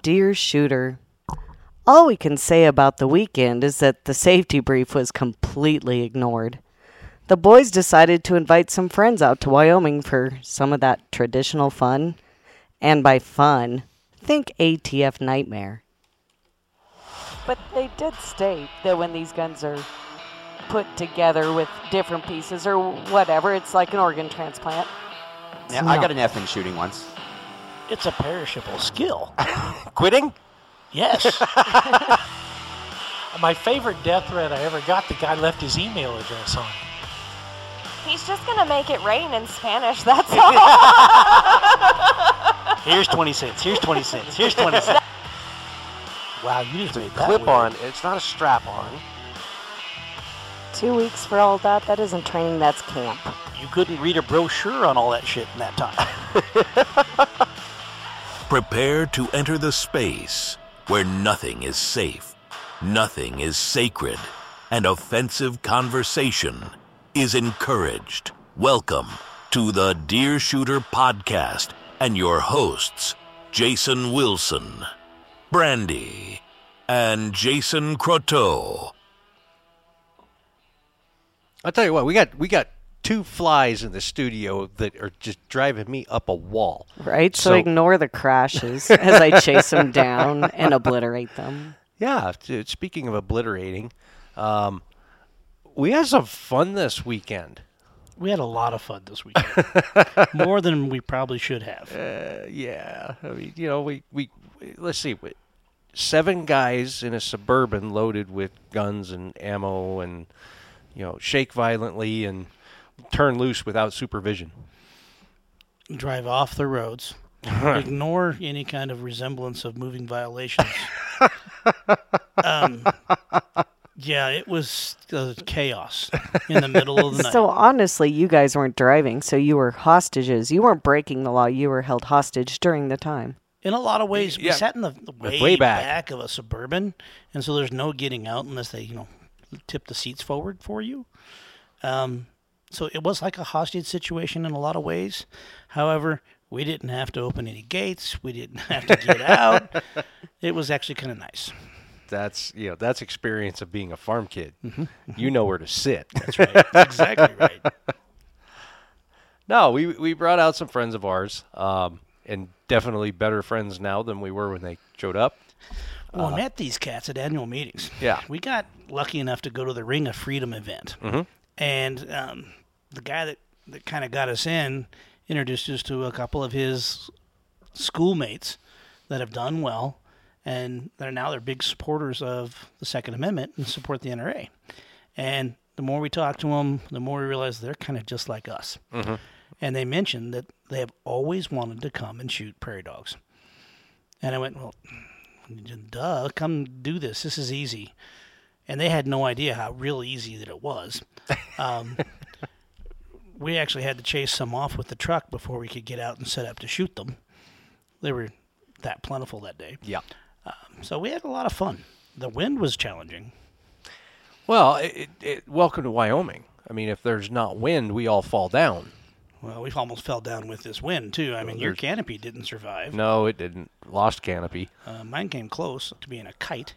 Deer shooter. All we can say about the weekend is that the safety brief was completely ignored. The boys decided to invite some friends out to Wyoming for some of that traditional fun. And by fun, think ATF nightmare. But they did state that when these guns are put together with different pieces or whatever, it's like an organ transplant. Yeah, I got an F in shooting once. It's a perishable skill. Quitting? Yes. My favorite death threat I ever got, the guy left his email address on. He's just going to make it rain in Spanish, that's all. Here's 20 cents. Here's 20 cents. Here's 20 cents. Wow, you just made that Clip weird. on. It's not a strap on. 2 weeks for all that? That isn't training, that's camp. You couldn't read a brochure on all that shit in that time. Prepare to enter the space where nothing is safe, nothing is sacred, and offensive conversation is encouraged. Welcome to the Deer Shooter Podcast and your hosts, Jason Wilson, Brandy, and Jason Croteau. I'll tell you what, we got two flies in the studio that are just driving me up a wall. Right? So ignore the crashes as I chase them down and obliterate them. Yeah, speaking of obliterating, we had some fun this weekend. We had a lot of fun this weekend. More than we probably should have. Yeah. I mean, we let's see. 7 guys in a Suburban loaded with guns and ammo and, shake violently and turn loose without supervision. Drive off the roads. Ignore any kind of resemblance of moving violations. Yeah, it was chaos in the middle of the night. So honestly, you guys weren't driving, so you were hostages. You weren't breaking the law. You were held hostage during the time. In a lot of ways, we sat in the way back of a Suburban, and so there's no getting out unless they, tip the seats forward for you. So it was like a hostage situation in a lot of ways. However, we didn't have to open any gates. We didn't have to get out. It was actually kind of nice. That's experience of being a farm kid. Mm-hmm. You know where to sit. That's right. That's exactly right. No, we brought out some friends of ours, and definitely better friends now than we were when they showed up. Well, I met these cats at annual meetings. Yeah. We got lucky enough to go to the Ring of Freedom event. Mm-hmm. And the guy that kind of got us in introduced us to a couple of his schoolmates that have done well, and they're big supporters of the Second Amendment and support the NRA. And the more we talk to them, the more we realize they're kind of just like us. Mm-hmm. And they mentioned that they have always wanted to come and shoot prairie dogs. And I went, well, duh, come do this. This is easy. And they had no idea how real easy that it was. We actually had to chase some off with the truck before we could get out and set up to shoot them. They were that plentiful that day. Yeah. So we had a lot of fun. The wind was challenging. Well, welcome to Wyoming. I mean, if there's not wind, we all fall down. Well, we almost fell down with this wind, too. I mean, your canopy didn't survive. No, it didn't. Lost canopy. Mine came close to being a kite.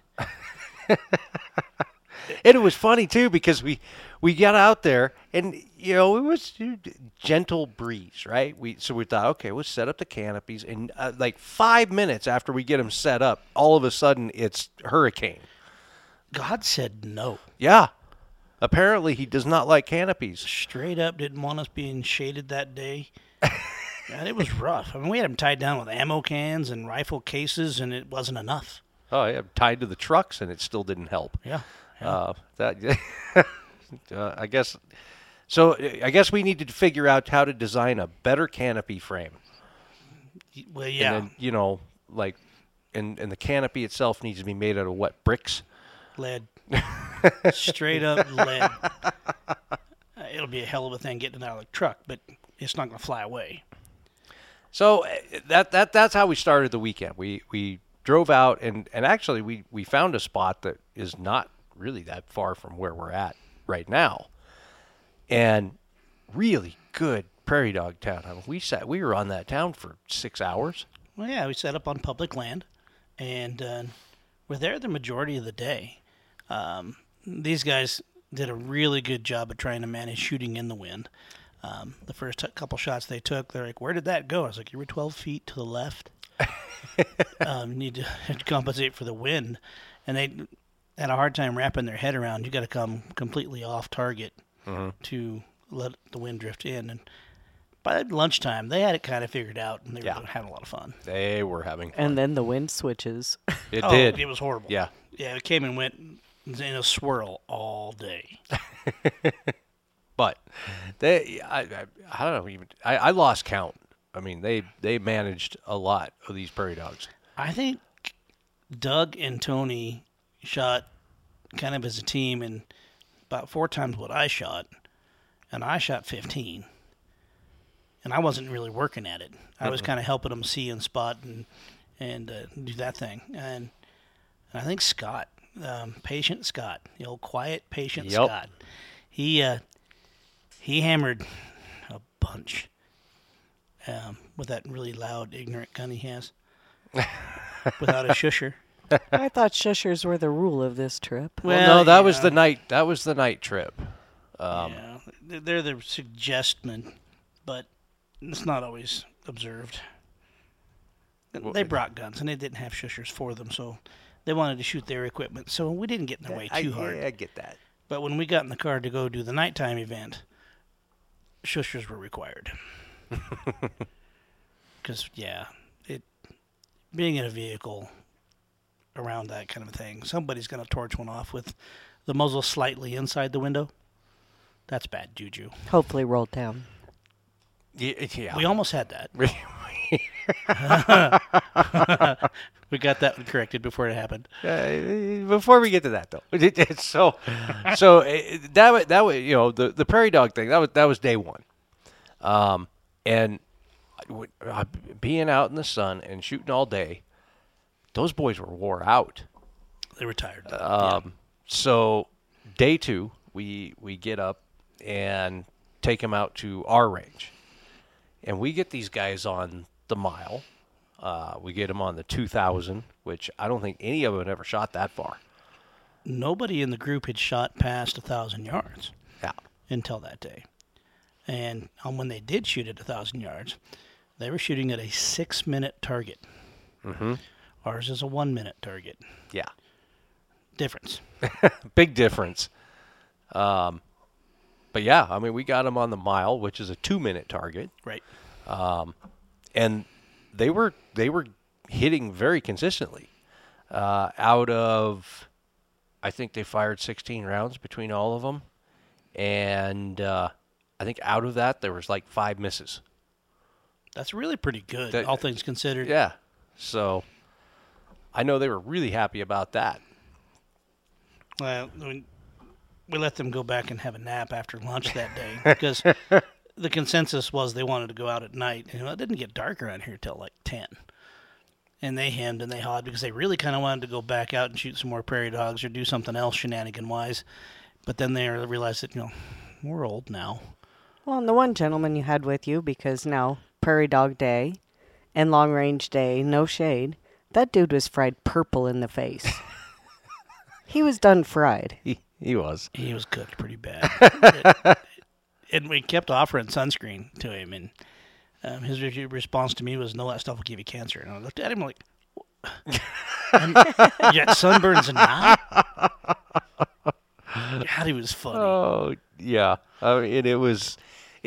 And it was funny, too, because we got out there, and, it was gentle breeze, right? So we thought, okay, we'll set up the canopies, and 5 minutes after we get them set up, all of a sudden it's hurricane. God said no. Yeah. Apparently he does not like canopies. Straight up didn't want us being shaded that day. And it was rough. I mean, we had them tied down with ammo cans and rifle cases, and it wasn't enough. Oh, yeah, tied to the trucks, and it still didn't help. Yeah. I guess. So I guess we needed to figure out how to design a better canopy frame. Well, yeah. And then, and the canopy itself needs to be made out of what, bricks? Lead. Straight up lead. It'll be a hell of a thing getting it out of the truck, but it's not going to fly away. So that's how we started the weekend. We drove out, and actually we found a spot that is not really that far from where we're at right now. And really good prairie dog town. I mean, we were on that town for 6 hours. Well, yeah, we set up on public land, and we're there the majority of the day. These guys did a really good job of trying to manage shooting in the wind. The first couple shots they took, they're like, "Where did that go?" I was like, "You were 12 feet to the left." Need to compensate for the wind, and they had a hard time wrapping their head around. You got to come completely off target to let the wind drift in. And by lunchtime, they had it kind of figured out, and they were having a lot of fun. They were having fun. And then the wind switches. It did. It was horrible. Yeah. Yeah, it came and went in a swirl all day. But I don't know. Even I lost count. I mean, they managed a lot of these prairie dogs. I think Doug and Tony shot kind of as a team and about 4 times what I shot, and I shot 15. And I wasn't really working at it. I was kind of helping them see and spot and do that thing. And I think Scott, patient Scott, the old quiet patient Scott, he hammered a bunch with that really loud, ignorant gun he has without a shusher. I thought shushers were the rule of this trip. Well, no, that was the night. That was the night trip. Yeah, they're the suggestion, but it's not always observed. They brought guns, and they didn't have shushers for them, so they wanted to shoot their equipment. So we didn't get in their way too hard. I get that. But when we got in the car to go do the nighttime event, shushers were required. Because, being in a vehicle around that kind of thing, somebody's going to torch one off with the muzzle slightly inside the window. That's bad juju. Hopefully rolled down. Yeah. We almost had that. We got that one corrected before it happened. Before we get to that, though, that was the prairie dog thing. That was day one, and being out in the sun and shooting all day, those boys were wore out. They were tired. So day two, we get up and take them out to our range, and we get these guys on the mile. We get them on the 2,000, which I don't think any of them had ever shot that far. Nobody in the group had shot past 1,000 yards. Yeah. Until that day. And when they did shoot at 1,000 yards, they were shooting at a 6-minute target. Mm-hmm. Ours is a 1-minute target. Yeah. Difference. Big difference. But yeah, I mean, we got them on the mile, which is a 2-minute target. Right. And they were hitting very consistently. Out of, I think they fired 16 rounds between all of them, and I think out of that there was like 5 misses. That's really pretty good, all things considered. Yeah. So I know they were really happy about that. Well, we let them go back and have a nap after lunch that day because the consensus was they wanted to go out at night. And it didn't get dark around here till like 10. And they hemmed and they hawed because they really kind of wanted to go back out and shoot some more prairie dogs or do something else shenanigan-wise. But then they realized that, we're old now. Well, and the one gentleman you had with you, because now Prairie Dog Day and Long Range Day, no shade, that dude was fried purple in the face. He was done fried. He was. He was cooked pretty bad. And we kept offering sunscreen to him, and his response to me was, "No, that stuff will give you cancer." And I looked at him like, "You got sunburns now?" God, he was funny. Oh yeah, and it was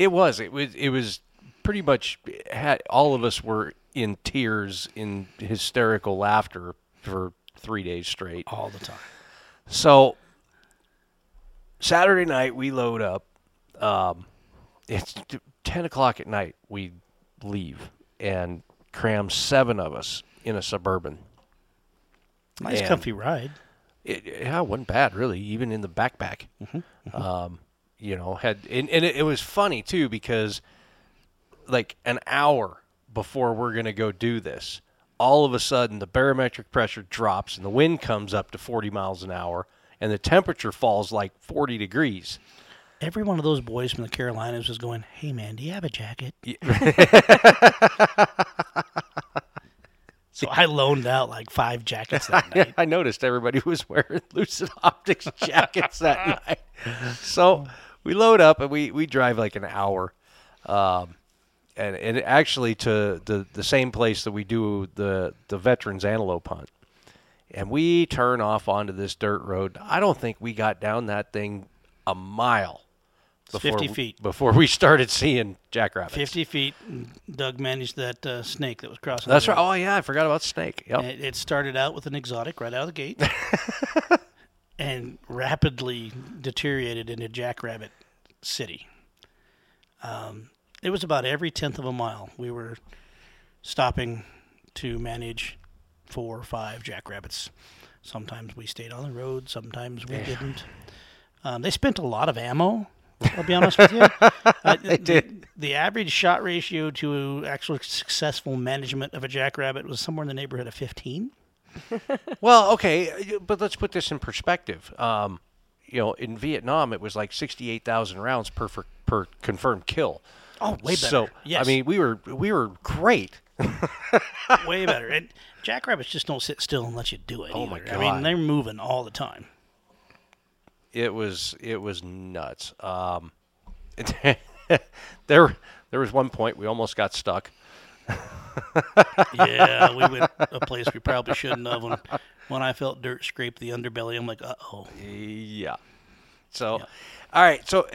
pretty much all of us were in tears, in hysterical laughter for 3 days straight, all the time. So Saturday night we load up. It's 10 o'clock at night. We leave and cram 7 of us in a Suburban. Nice, comfy ride. It wasn't bad, really, even in the backpack. Mm-hmm. It was funny, too, because like an hour before we're going to go do this, all of a sudden the barometric pressure drops and the wind comes up to 40 miles an hour and the temperature falls like 40 degrees. Every one of those boys from the Carolinas was going, "Hey, man, do you have a jacket?" Yeah. So I loaned out like 5 jackets that night. I noticed everybody was wearing Lucid Optics jackets that night. So we load up and we drive like an hour, and actually to the same place that we do the veterans antelope hunt. And we turn off onto this dirt road. I don't think we got down that thing a mile. 50 feet. Before we started seeing jackrabbits. 50 feet. Doug managed that snake that was crossing. That's the right. road. Oh, yeah, I forgot about snake. Yep. It started out with an exotic right out of the gate and rapidly deteriorated into Jackrabbit City. It was about every 10th of a mile we were stopping to manage 4 or 5 jackrabbits. Sometimes we stayed on the road, sometimes we didn't. They spent a lot of ammo, I'll be honest with you. They did. The average shot ratio to actual successful management of a jackrabbit was somewhere in the neighborhood of 15. Well, okay, but let's put this in perspective. In Vietnam, it was like 68,000 rounds per confirmed kill. Oh, way better. So, yes. I mean, we were great. Way better. And jackrabbits just don't sit still and let you do it. Oh, either. my I mean, God. they're moving all the time. It was nuts. There was one point we almost got stuck. Yeah, we went a place we probably shouldn't have. When I felt dirt scrape the underbelly, I'm like, uh-oh. Yeah. So, all right. So,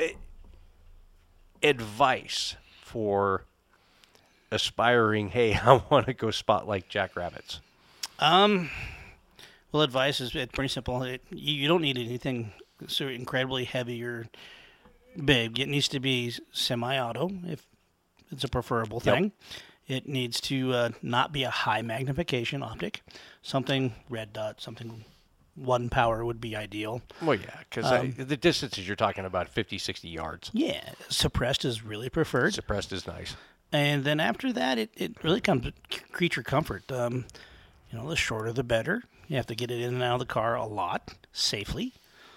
advice for aspiring, hey, I want to go spot like jackrabbits. Well, advice is pretty simple. You don't need anything so incredibly heavy or big. It needs to be semi-auto if it's a preferable thing. It needs to not be a high magnification optic. Something red dot, something 1 power would be ideal. Well, yeah, because the distances you're talking about, 50, 60 yards. Yeah, suppressed is really preferred. Suppressed is nice. And then after that, it really comes to creature comfort. The shorter the better. You have to get it in and out of the car a lot, safely.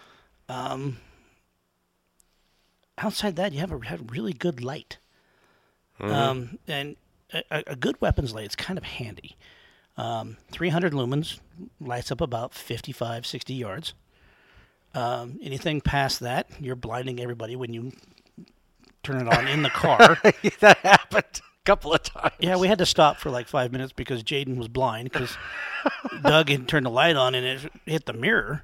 Outside that, you have really good light. And a good weapons light is kind of handy. 300 lumens lights up about 55, 60 yards. Anything past that, you're blinding everybody when you turn it on in the car. That happened a couple of times. Yeah, we had to stop for like 5 minutes because Jaden was blind because Doug had turned the light on and it hit the mirror.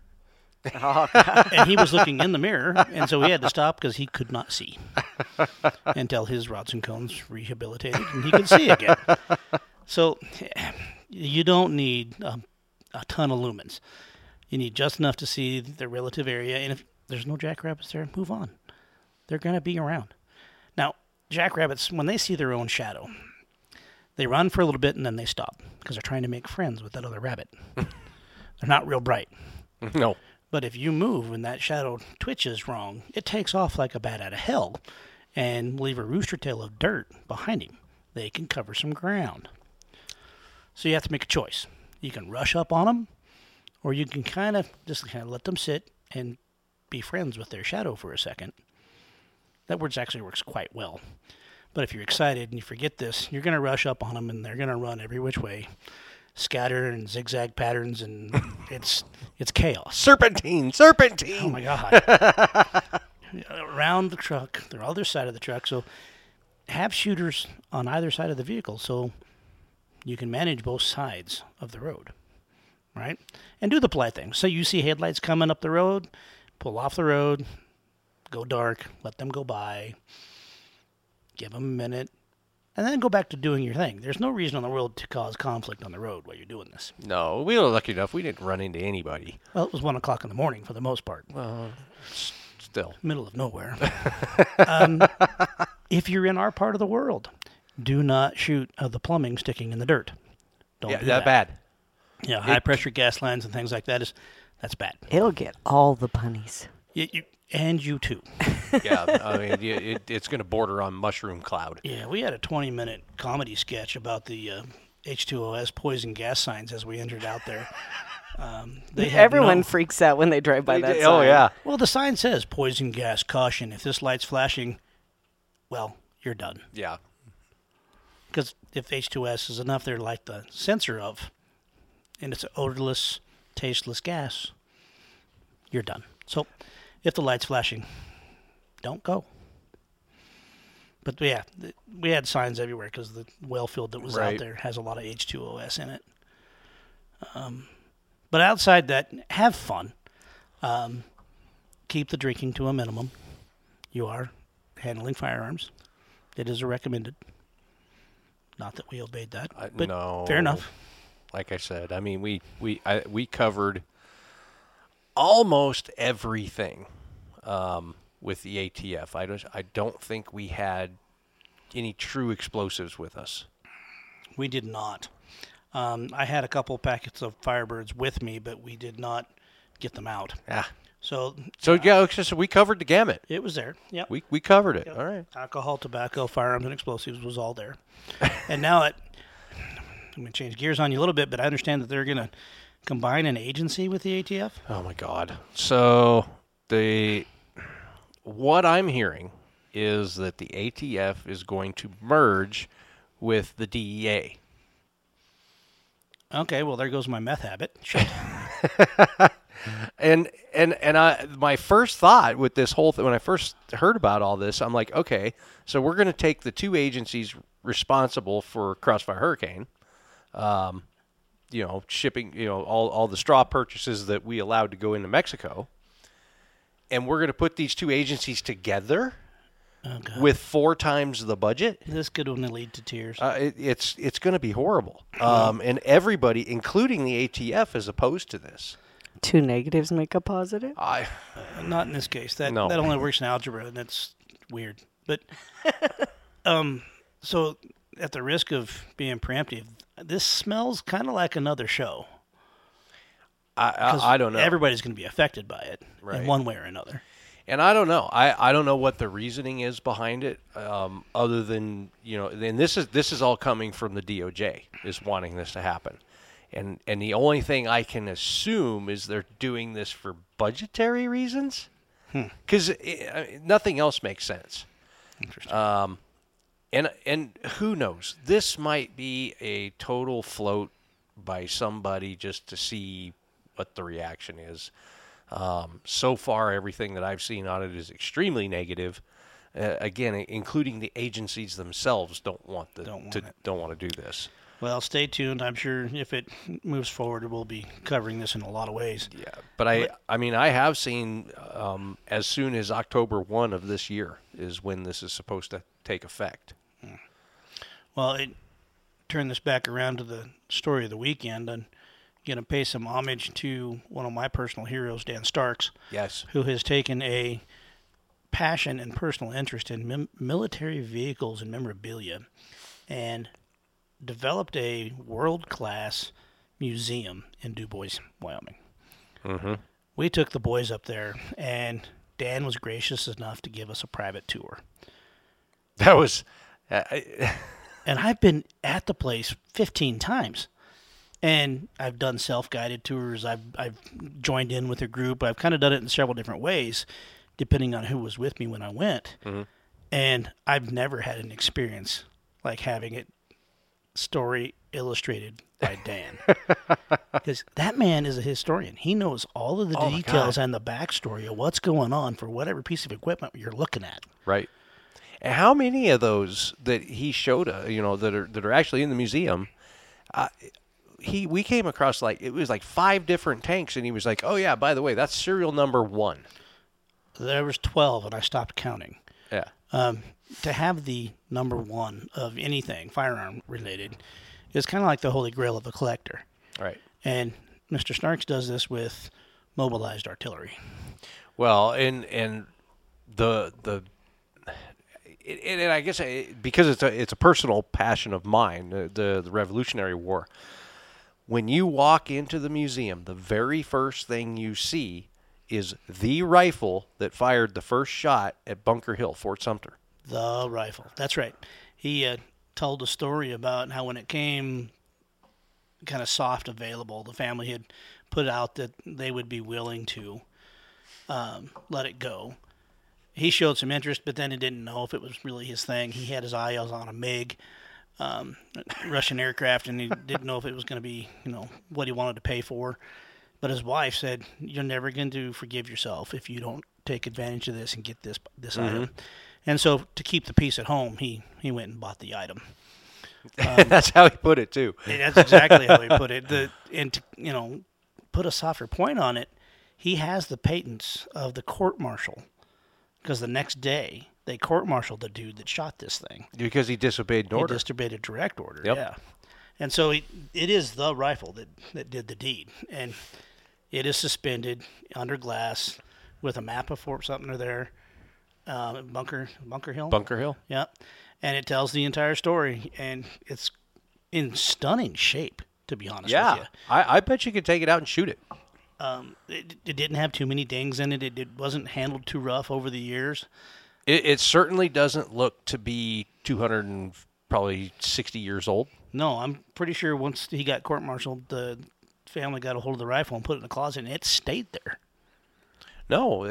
And he was looking in the mirror, and so we had to stop because he could not see until his rods and cones rehabilitated and he could see again. So you don't need a ton of lumens. You need just enough to see the relative area, and if there's no jackrabbits there, move on. They're going to be around. Now, jackrabbits, when they see their own shadow, they run for a little bit and then they stop because they're trying to make friends with that other rabbit. They're not real bright. No. But if you move and that shadow twitches wrong, it takes off like a bat out of hell and leave a rooster tail of dirt behind him. They can cover some ground. So you have to make a choice. You can rush up on them, or you can kind of let them sit and be friends with their shadow for a second. That word actually works quite well. But if you're excited and you forget this, you're going to rush up on them and they're going to run every which way. Scatter and zigzag patterns, and it's chaos. Serpentine. Oh my God. Around the truck, they're on the other side of the truck, so have shooters on either side of the vehicle so you can manage both sides of the road, right? And do the polite thing. So you see headlights coming up the road, pull off the road, go dark, let them go by, give them a minute, and then go back to doing your thing. There's no reason in the world to cause conflict on the road while you're doing this. No, we were lucky enough. We didn't run into anybody. Well, it was 1 o'clock in the morning for the most part. Well, still. Middle of nowhere. If you're in our part of the world, do not shoot the plumbing sticking in the dirt. Don't do that. Bad. Yeah, high-pressure gas lines and things like that, that's bad. It'll get all the punnies. And you too. Yeah, I mean, it's going to border on mushroom cloud. Yeah, we had a 20-minute comedy sketch about the H2OS poison gas signs as we entered out there. Everyone freaks out when they drive by that sign. Oh, yeah. Well, the sign says poison gas, caution. If this light's flashing, well, you're done. Yeah. Because if H2S is enough, they're like the sensor of, and it's an odorless, tasteless gas, you're done. So if the light's flashing, don't go. But yeah, we had signs everywhere because the well field that was out there has a lot of H2OS in it. But outside that, have fun. Keep the drinking to a minimum. You are handling firearms. It is a recommended. Not that we obeyed that, but no, fair enough. Like I said, I mean, we covered almost everything with the ATF. I don't think we had any true explosives with us. We did not. I had a couple packets of Firebirds with me, but we did not get them out. Yeah. So yeah, so we covered the gamut. it was there. Yep. We covered it. Yep. All right. Alcohol, tobacco, firearms, and explosives was all there. And now I'm going to change gears on you a little bit, but I understand that they're going to combine an agency with the ATF. Oh my God. So what I'm hearing is that the ATF is going to merge with the DEA. Okay, well there goes my meth habit. Shit. And my first thought with this whole thing, when I first heard about all this, I'm like, okay, so we're going to take the two agencies responsible for Crossfire Hurricane, shipping, all the straw purchases that we allowed to go into Mexico, and we're going to put these two agencies together with 4 times the budget. This could only lead to tears. It's going to be horrible. And everybody, including the ATF, is opposed to this. 2 negatives make a positive? Not in this case. That No. that only works in algebra, and that's weird. But so at the risk of being preemptive, this smells kind of like another show. I don't know. Everybody's going to be affected by it Right. in one way or another. And I don't know. I don't know what the reasoning is behind it, other than, and this is all coming from the DOJ, is wanting this to happen. And the only thing I can assume is they're doing this for budgetary reasons, because nothing else makes sense. Interesting. And who knows? This might be a total float by somebody just to see what the reaction is. So far, everything that I've seen on it is extremely negative. Again, including the agencies themselves don't want to do this. Well, stay tuned. I'm sure if it moves forward, we'll be covering this in a lot of ways. Yeah, but I have seen as soon as October 1 of this year is when this is supposed to take effect. Well, turn this back around to the story of the weekend, and going to pay some homage to one of my personal heroes, Dan Starks. Yes. Who has taken a passion and personal interest in military vehicles and memorabilia, and developed a world-class museum in Du Bois, Wyoming. Mm-hmm. We took the boys up there, and Dan was gracious enough to give us a private tour. That was... And I've been at the place 15 times. And I've done self-guided tours. I've joined in with a group. I've kind of done it in several different ways, depending on who was with me when I went. Mm-hmm. And I've never had an experience like having it story illustrated by Dan. Because that man is a historian. He knows all of the details and the backstory of what's going on for whatever piece of equipment you're looking at. Right. And how many of those that he showed, that are actually in the museum, we came across it was 5 different tanks, and he was like, "Oh yeah, by the way, that's serial number 1." There was 12, and I stopped counting. Yeah. To have the number 1 of anything firearm related is kind of like the holy grail of a collector. Right. And Mr. Starks does this with mobilized artillery. Well, and I guess because it's a personal passion of mine, the Revolutionary War. When you walk into the museum, the very first thing you see is the rifle that fired the first shot at Bunker Hill, Fort Sumter. The rifle. That's right. He told a story about how when it came kind of soft available, the family had put out that they would be willing to let it go. He showed some interest, but then he didn't know if it was really his thing. He had his eyes on a MiG, Russian aircraft, and he didn't know if it was going to be, what he wanted to pay for. But his wife said, "You're never going to forgive yourself if you don't take advantage of this and get this item." And so, to keep the peace at home, he went and bought the item. That's how he put it too. That's exactly how he put it. And to put a softer point on it, he has the patents of the court-martial, because the next day they court-martialed the dude that shot this thing. Because he disobeyed an order. He disobeyed a direct order. Yep. Yeah. And so it is the rifle that did the deed, and it is suspended under glass with a map of Fort Sumter there, Bunker Hill. Bunker Hill. Yeah, and it tells the entire story, and it's in stunning shape, to be honest with you. I bet you could take it out and shoot it. It didn't have too many dings in it. It wasn't handled too rough over the years. It certainly doesn't look to be 260 years old. No, I'm pretty sure once he got court-martialed, the family got a hold of the rifle and put it in the closet, and it stayed there. No,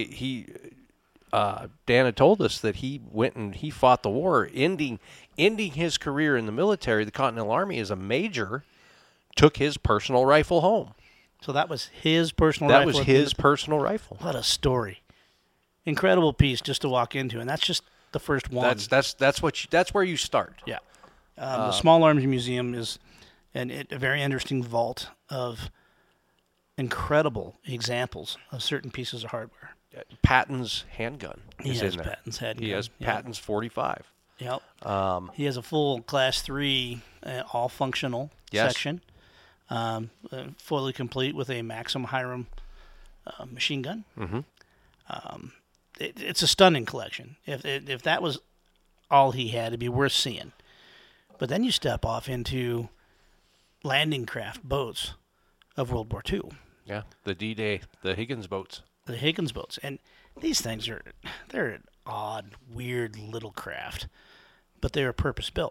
Dan had told us that he went and he fought the war, ending his career in the military, the Continental Army, as a major, took his personal rifle home. So that was his personal rifle? That was his personal rifle. What a story. Incredible piece just to walk into, and that's just the first one. That's where you start. Yeah. The Small Arms Museum is a very interesting vault of incredible examples of certain pieces of hardware. Patton's handgun is in there. Patton's handgun. He has Patton's 45. Yep. He has a full Class 3 all-functional section, fully complete with a Maxim Hiram machine gun. Mm-hmm. It's a stunning collection. If that was all he had, it'd be worth seeing. But then you step off into landing craft boats of World War II. Yeah, the D-Day, the Higgins boats. The Higgins boats. And these things they're an odd, weird little craft, but they are purpose-built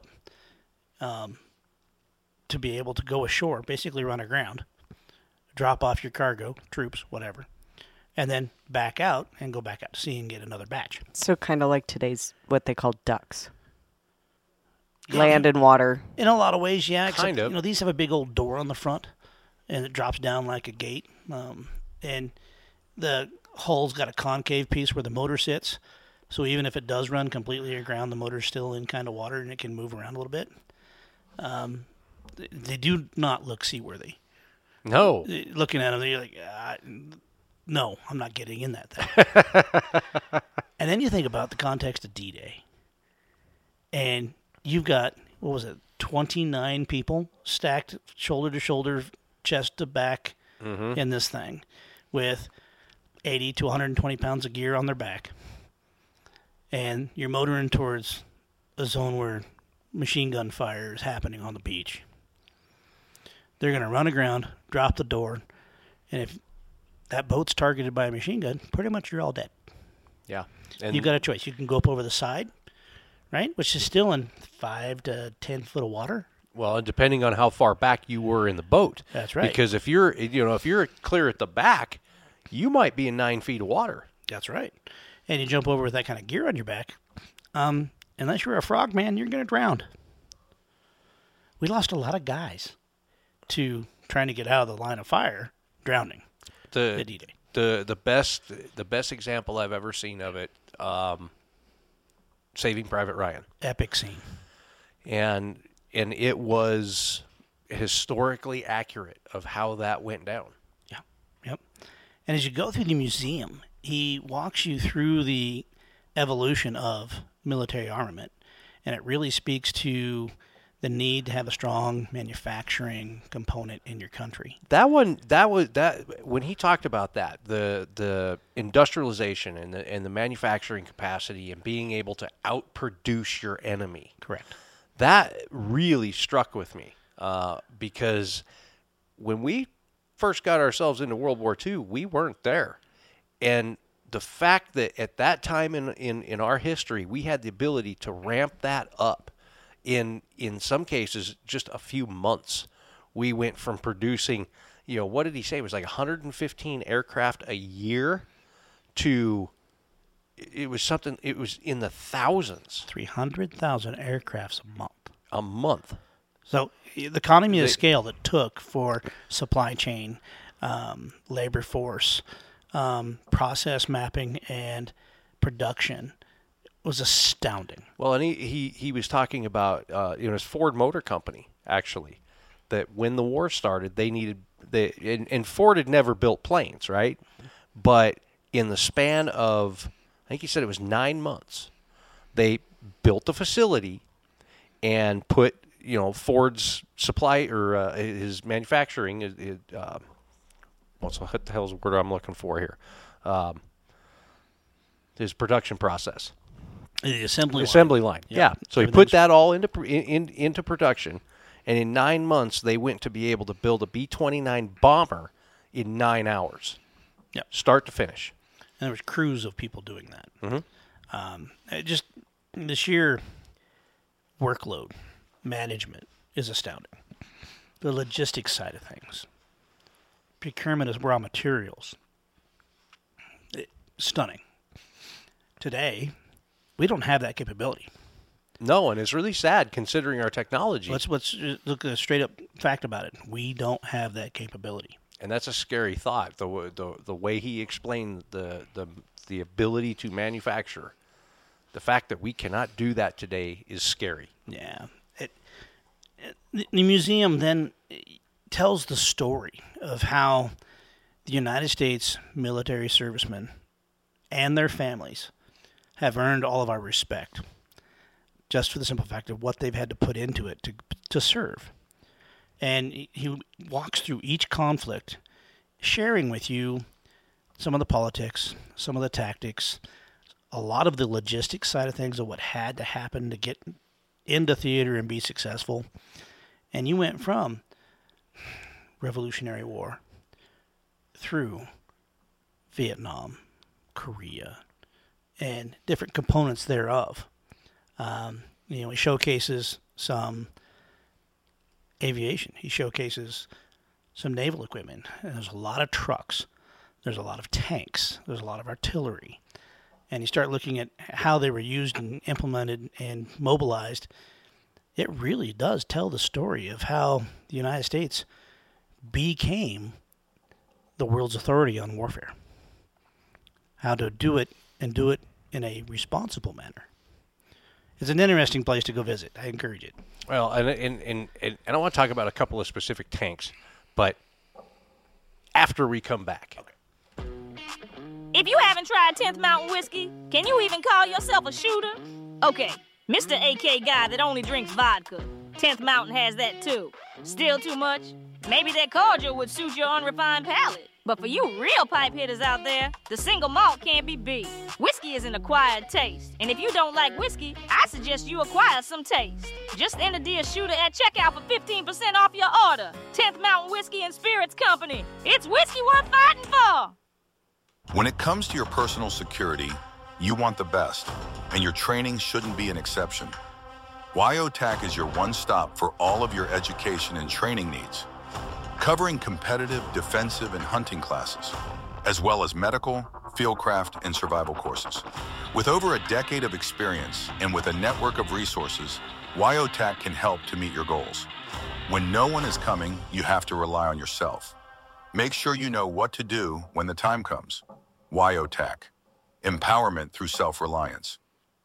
to be able to go ashore, basically run aground, drop off your cargo, troops, whatever, and then back out and go back out to sea and get another batch. So kind of like today's, what they call ducks. Land and water. In a lot of ways, yeah. Kind of. These have a big old door on the front, and it drops down like a gate. And the hull's got a concave piece where the motor sits. So even if it does run completely aground, the motor's still in kind of water, and it can move around a little bit. They do not look seaworthy. No. Looking at them, you're like, no, I'm not getting in that thing. And then you think about the context of D-Day. And you've got, 29 people stacked shoulder to shoulder, chest to back in this thing with 80 to 120 pounds of gear on their back. And you're motoring towards a zone where machine gun fire is happening on the beach. They're going to run aground, drop the door, and if that boat's targeted by a machine gun, pretty much you're all dead. Yeah. And You've got a choice. You can go up over the side, right, which is still in 5 to 10 foot of water. Well, and depending on how far back you were in the boat. That's right. Because if you're clear at the back, you might be in 9 feet of water. That's right. And you jump over with that kind of gear on your back. Unless you're a frogman, you're going to drown. We lost a lot of guys to trying to get out of the line of fire, drowning at D-Day. The best example I've ever seen of it, Saving Private Ryan. Epic scene. And it was historically accurate of how that went down. Yeah. Yep. And as you go through the museum, he walks you through the evolution of military armament, and it really speaks to the need to have a strong manufacturing component in your country. When he talked about that, the industrialization and the manufacturing capacity and being able to outproduce your enemy. Correct. That really struck with me because when we first got ourselves into World War II, we weren't there. And the fact that at that time in our history, we had the ability to ramp that up in some cases just a few months. We went from producing, what did he say? It was like 115 aircraft a year to it was in the thousands. 300,000 aircrafts a month. A month. So the economy of scale it took for supply chain, labor force, process mapping, and production was astounding. Well, and he was talking about his Ford Motor Company, actually, that when the war started, they needed and Ford had never built planes, right? But in the span of, I think he said it was 9 months, they built a facility and put Ford's supply or his manufacturing. What the hell's the word I'm looking for here? His production process. The assembly line. Yep. Yeah. So he put that all into production, and in 9 months they went to be able to build a B-29 bomber in 9 hours. Yep. Start to finish. And there was crews of people doing that. Mm-hmm. Just the sheer workload management is astounding. The logistics side of things, procurement of raw materials, stunning. Today, we don't have that capability. No, and it's really sad considering our technology. Let's look at a straight up fact about it. We don't have that capability. And that's a scary thought. The way he explained the ability to manufacture, the fact that we cannot do that today is scary. Yeah. The museum then tells the story of how the United States military servicemen and their families have earned all of our respect just for the simple fact of what they've had to put into it to serve. And he walks through each conflict, sharing with you some of the politics, some of the tactics, a lot of the logistics side of things of what had to happen to get into theater and be successful. And you went from Revolutionary War through Vietnam, Korea, and different components thereof. He showcases some aviation. He showcases some naval equipment. And there's a lot of trucks. There's a lot of tanks. There's a lot of artillery. And you start looking at how they were used and implemented and mobilized. It really does tell the story of how the United States became the world's authority on warfare. How to do it and do it in a responsible manner. It's an interesting place to go visit. I encourage it. Well, and I want to talk about a couple of specific tanks, but after we come back. Okay. If you haven't tried 10th Mountain Whiskey, can you even call yourself a shooter? Okay, Mr. AK guy that only drinks vodka. 10th Mountain has that too. Still too much? Maybe that cordial would suit your unrefined palate. But for you real pipe hitters out there, the single malt can't be beat. Whiskey is an acquired taste. And if you don't like whiskey, I suggest you acquire some taste. Just enter Dear Shooter at checkout for 15% off your order. 10th Mountain Whiskey and Spirits Company. It's whiskey worth fighting for. When it comes to your personal security, you want the best, and your training shouldn't be an exception. WyoTac is your one-stop for all of your education and training needs, covering competitive, defensive, and hunting classes, as well as medical, fieldcraft, and survival courses. With over a decade of experience and with a network of resources, WyoTac can help to meet your goals. When no one is coming, you have to rely on yourself. Make sure you know what to do when the time comes. WyoTac. Empowerment through self-reliance.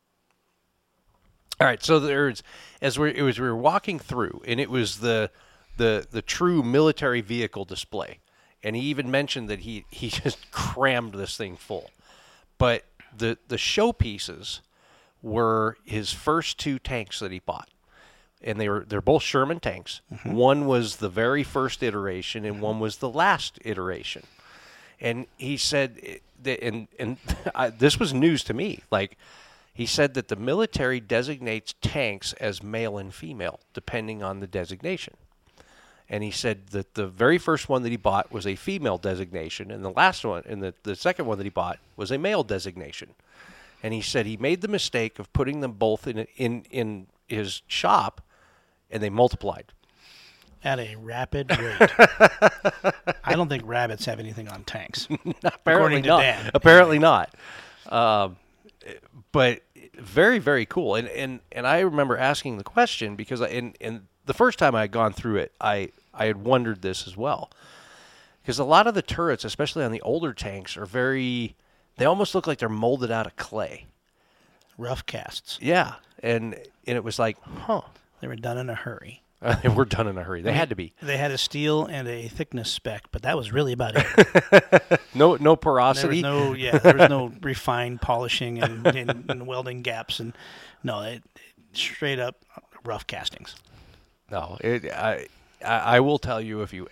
All right, so we were walking through, and it was the true military vehicle display, and he even mentioned that he just crammed this thing full. But the showpieces were his first two tanks that he bought, and they're both Sherman tanks. Mm-hmm. One was the very first iteration, and one was the last iteration. And he said that, and this was news to me. Like, he said that the military designates tanks as male and female, depending on the designation. And he said that the very first one that he bought was a female designation, and the last one, and the second one that he bought was a male designation. And he said he made the mistake of putting them both in his shop, and they multiplied. At a rapid rate. I don't think rabbits have anything on tanks. Apparently according to not. Dan. Apparently not. But very, very cool. And I remember asking the question because and the first time I had gone through it, I had wondered this as well. Because a lot of the turrets, especially on the older tanks, are they almost look like they're molded out of clay. Rough casts. Yeah. And it was like, huh. They were done in a hurry. They were done in a hurry. They had to be. They had a steel and a thickness spec, but that was really about it. No porosity. There was no refined polishing and welding gaps, and it straight up rough castings. No, I will tell you if you're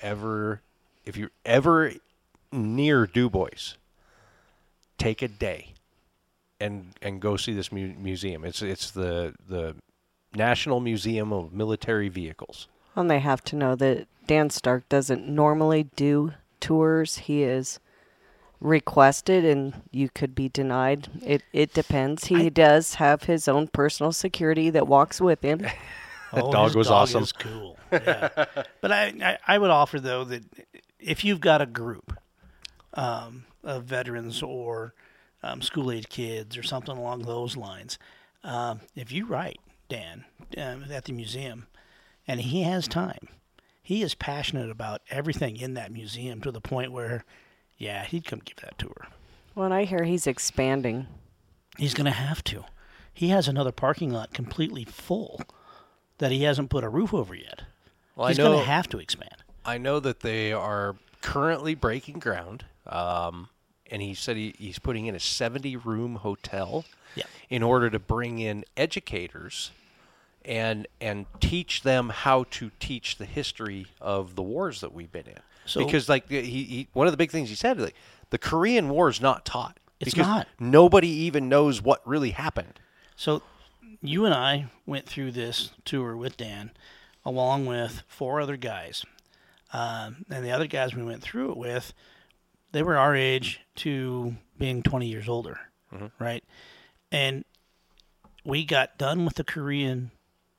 ever near DuBois, take a day and go see this museum. It's the National Museum of Military Vehicles. And they have to know that Dan Stark doesn't normally do tours. He is requested, and you could be denied. It depends. He does have his own personal security that walks with him. That dog was awesome. Is cool. Yeah. But I would offer, though, that if you've got a group of veterans or school-age kids or something along those lines, if you write Dan at the museum and he has time, he is passionate about everything in that museum to the point where, he'd come give that tour. Well, I hear he's expanding. He's going to have to. He has another parking lot completely full that he hasn't put a roof over yet. Well, he's going to have to expand. I know that they are currently breaking ground, and he said he's putting in a 70-room hotel in order to bring in educators and teach them how to teach the history of the wars that we've been in. So, because he one of the big things he said, like, the Korean War is not taught. It's because not. Nobody even knows what really happened. So you and I went through this tour with Dan along with 4 other guys. And the other guys we went through it with, they were our age to being 20 years older, right? And we got done with the Korean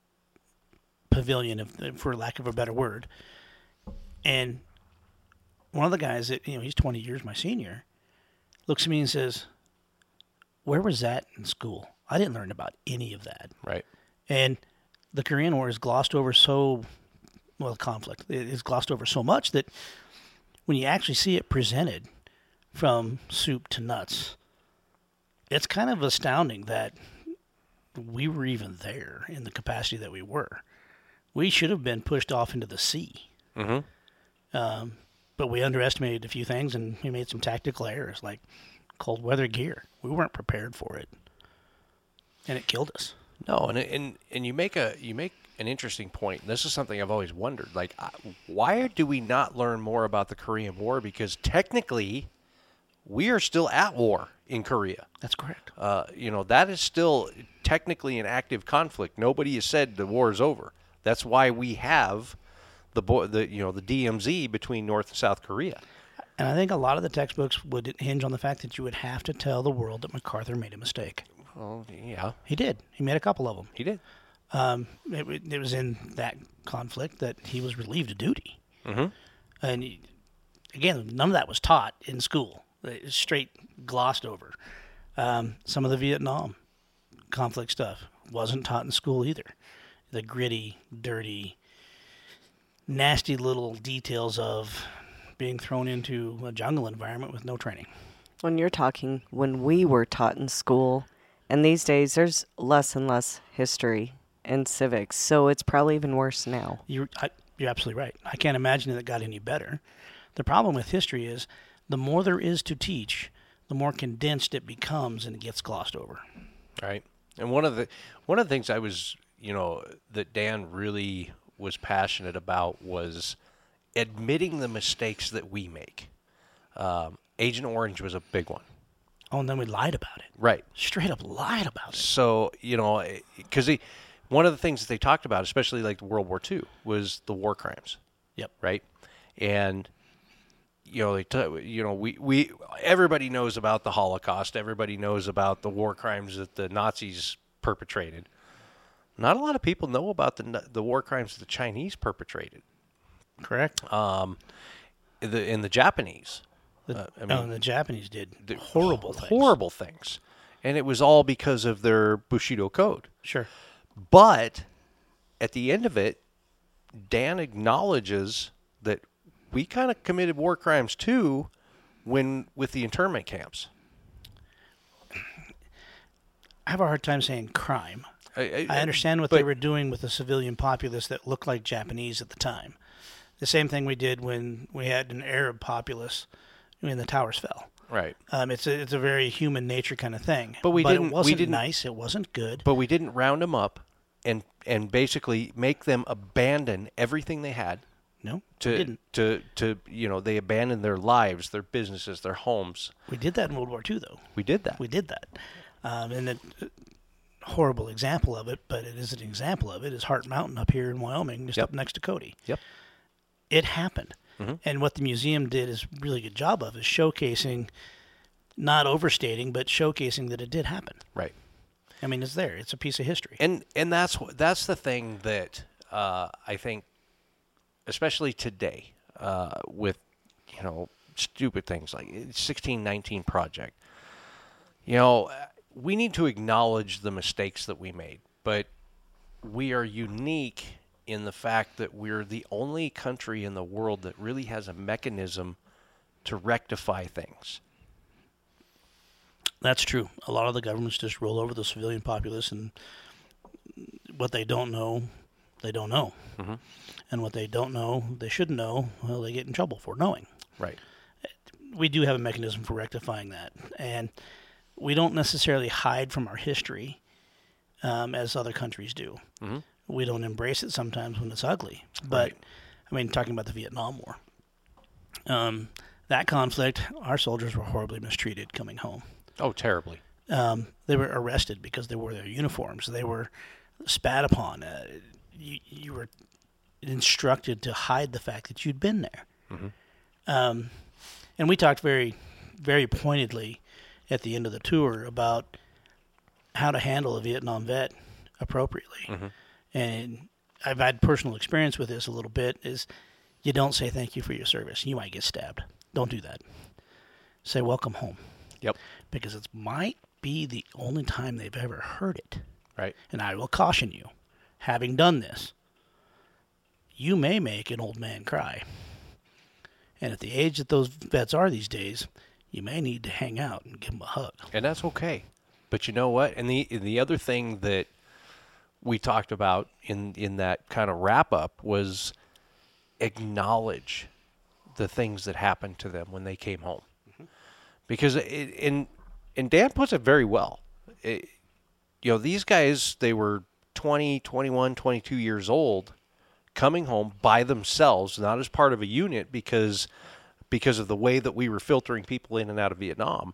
pavilion, for lack of a better word. And one of the guys that, he's 20 years my senior, looks at me and says, "Where was that in school? I didn't learn about any of that." Right. And the Korean War is glossed over conflict is glossed over so much that when you actually see it presented from soup to nuts, it's kind of astounding that we were even there in the capacity that we were. We should have been pushed off into the sea. But we underestimated a few things, and we made some tactical errors, like cold weather gear. We weren't prepared for it, and it killed us. No, and you make an interesting point. This is something I've always wondered. Like, why do we not learn more about the Korean War? Because technically, we are still at war in Korea. That's correct. That is still technically an active conflict. Nobody has said the war is over. That's why we have the DMZ between North and South Korea. And I think a lot of the textbooks would hinge on the fact that you would have to tell the world that MacArthur made a mistake. Well, yeah. He did. He made a couple of them. He did. It was in that conflict that he was relieved of duty. And again, none of that was taught in school. It was straight glossed over. Some of the Vietnam conflict stuff wasn't taught in school either. The gritty, dirty, nasty little details of being thrown into a jungle environment with no training. When you're talking when we were taught in school, and these days there's less and less history and civics, so it's probably even worse now. You're absolutely right. I can't imagine that it got any better. The problem with history is the more there is to teach, the more condensed it becomes and it gets glossed over. Right. And one of the things I was, that Dan really was passionate about was admitting the mistakes that we make. Agent Orange was a big one. Oh, and then we lied about it. Right. Straight up lied about it. So, because one of the things that they talked about, especially like World War II, was the war crimes. Yep. Right. And, everybody knows about the Holocaust. Everybody knows about the war crimes that the Nazis perpetrated. Not a lot of people know about the war crimes that the Chinese perpetrated. Correct. And the Japanese. The Japanese did horrible things. And it was all because of their Bushido code. Sure. But at the end of it, Dan acknowledges that we kind of committed war crimes too with the internment camps. I have a hard time saying crime. I understand what they were doing with the civilian populace that looked like Japanese at the time. The same thing we did when we had an Arab populace when the towers fell. Right. It's a very human nature kind of thing. But it wasn't nice. It wasn't good. But we didn't round them up and basically make them abandon everything they had. No, we didn't. They abandoned their lives, their businesses, their homes. We did that in World War II, though. We did that. We did that. And a horrible example of it, but it is an example of it, is Hart Mountain up here in Wyoming, just up next to Cody. Yep. It happened. Mm-hmm. And what the museum did is a really good job of is showcasing, not overstating, but showcasing that it did happen. Right. I mean, it's there. It's a piece of history. And that's the thing that I think, especially today, with stupid things like 1619 Project. We need to acknowledge the mistakes that we made, but we are unique in the fact that we're the only country in the world that really has a mechanism to rectify things. That's true. A lot of the governments just roll over the civilian populace, and what they don't know, they don't know. Mm-hmm. And what they don't know, they shouldn't know, well, they get in trouble for knowing. Right. We do have a mechanism for rectifying that. And we don't necessarily hide from our history as other countries do. Mm-hmm. We don't embrace it sometimes when it's ugly. But, I mean, talking about the Vietnam War, that conflict, our soldiers were horribly mistreated coming home. Oh, terribly. They were arrested because they wore their uniforms. They were spat upon. You were instructed to hide the fact that you'd been there. Mm-hmm. And we talked very, very pointedly at the end of the tour about how to handle a Vietnam vet appropriately. Mm-hmm. And I've had personal experience with this a little bit, is you don't say thank you for your service. You might get stabbed. Don't do that. Say welcome home. Yep. Because it might be the only time they've ever heard it. Right. And I will caution you, having done this, you may make an old man cry. And at the age that those vets are these days, you may need to hang out and give them a hug. And that's okay. But you know what? And the other thing that we talked about in that kind of wrap-up was acknowledge the things that happened to them when they came home. Mm-hmm. Because, and Dan puts it very well. These guys, they were 20, 21, 22 years old, coming home by themselves, not as part of a unit because of the way that we were filtering people in and out of Vietnam.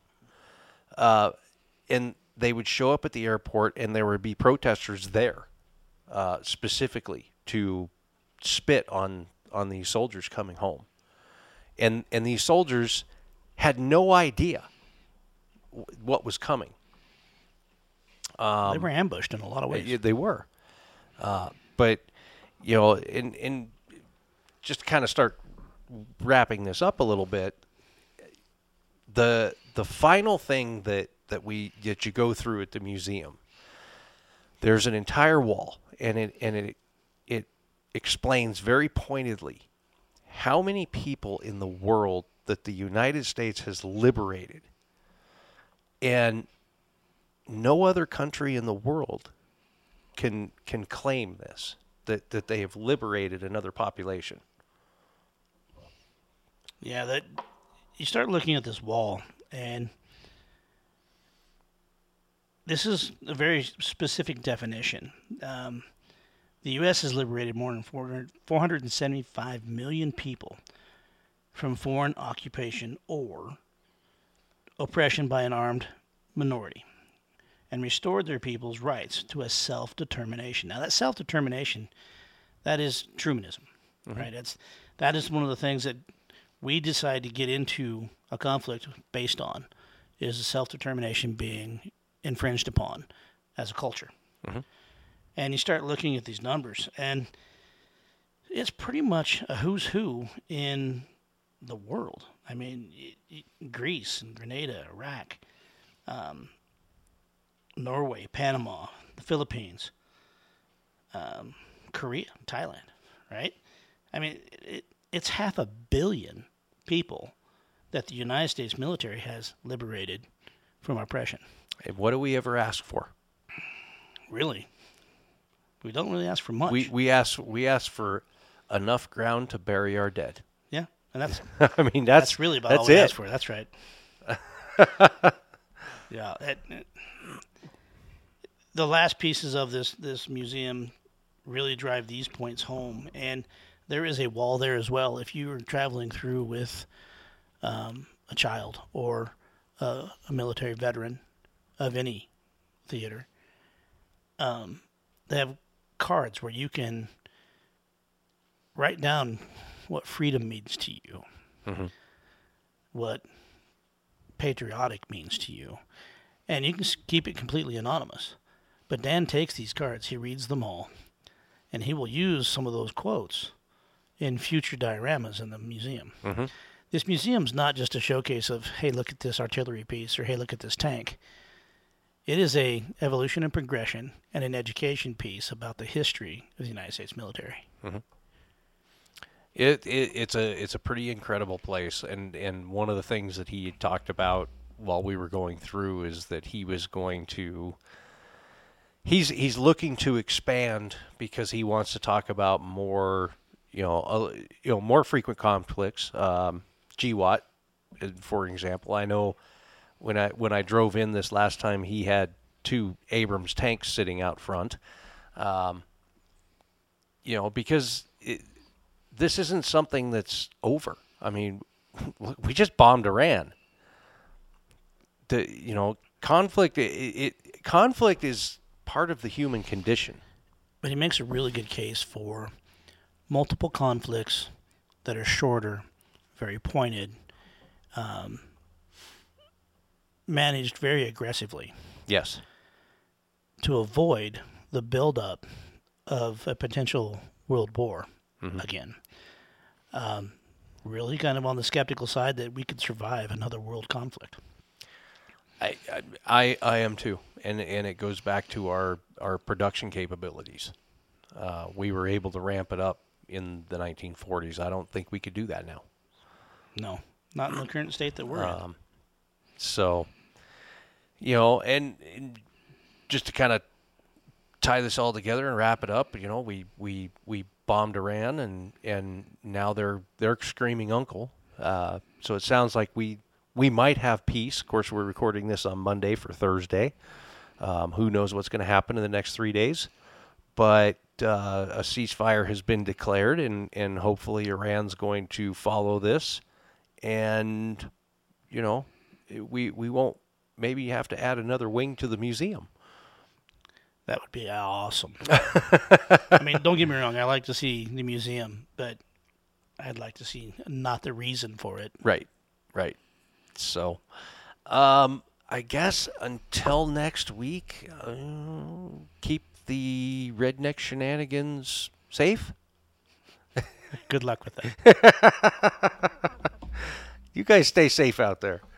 And they would show up at the airport, and there would be protesters there, specifically to spit on these soldiers coming home. And these soldiers had no idea what was coming. They were ambushed in a lot of ways. They were. But, and just to kind of start wrapping this up a little bit, the final thing that you go through at the museum, there's an entire wall, and it explains very pointedly how many people in the world that the United States has liberated, and no other country in the world can claim this, that they have liberated another population. Yeah, that you start looking at this wall, and this is a very specific definition. The U.S. has liberated more than 475 million people from foreign occupation or oppression by an armed minority, and restored their people's rights to a self-determination. Now, that self-determination, that is Trumanism, mm-hmm. right? That is one of the things that we decide to get into a conflict based on, is the self-determination being infringed upon as a culture. Mm-hmm. And you start looking at these numbers, and it's pretty much a who's who in the world. I mean, Greece and Grenada, Iraq, Norway, Panama, the Philippines, Korea, Thailand, right? I mean, it's 500 million people that the United States military has liberated from oppression. And what do we ever ask for? Really? We don't really ask for much. We ask for enough ground to bury our dead. Yeah, and that's I mean that's really about that's all we it. ask for. That's right. Yeah. The last pieces of this museum really drive these points home, and there is a wall there as well. If you are traveling through with a child or a military veteran of any theater, they have cards where you can write down what freedom means to you, what patriotic means to you, and you can keep it completely anonymous. But Dan takes these cards, he reads them all, and he will use some of those quotes in future dioramas in the museum. This museum's not just a showcase of, hey, look at this artillery piece, or hey, look at this tank. It is a evolution and progression and an education piece about the history of the United States military. It's a pretty incredible place, and one of the things that he talked about while we were going through is that he was going to he's looking to expand because he wants to talk about more more frequent conflicts. GWAT, for example, I know when I drove in this last time, he had 2 Abrams tanks sitting out front. Because this isn't something that's over. I mean, we just bombed Iran. Conflict. Conflict is part of the human condition. But he makes a really good case for multiple conflicts that are shorter, very pointed, managed very aggressively. Yes. To avoid the buildup of a potential world war again. Really kind of on the skeptical side that we could survive another world conflict. I am too, and it goes back to our production capabilities. We were able to ramp it up in the 1940s. I don't think we could do that now. No, not in the current state that we're in. So, and just to kind of tie this all together and wrap it up, we bombed Iran, and now they're screaming uncle. So it sounds like we might have peace. Of course, we're recording this on Monday for Thursday. Who knows what's going to happen in the next 3 days? But a ceasefire has been declared, and hopefully Iran's going to follow this. And, we won't maybe have to add another wing to the museum. That would be awesome. I mean, don't get me wrong. I like to see the museum, but I'd like to see not the reason for it. Right. So, I guess until next week, keep the redneck shenanigans safe. Good luck with that. You guys stay safe out there.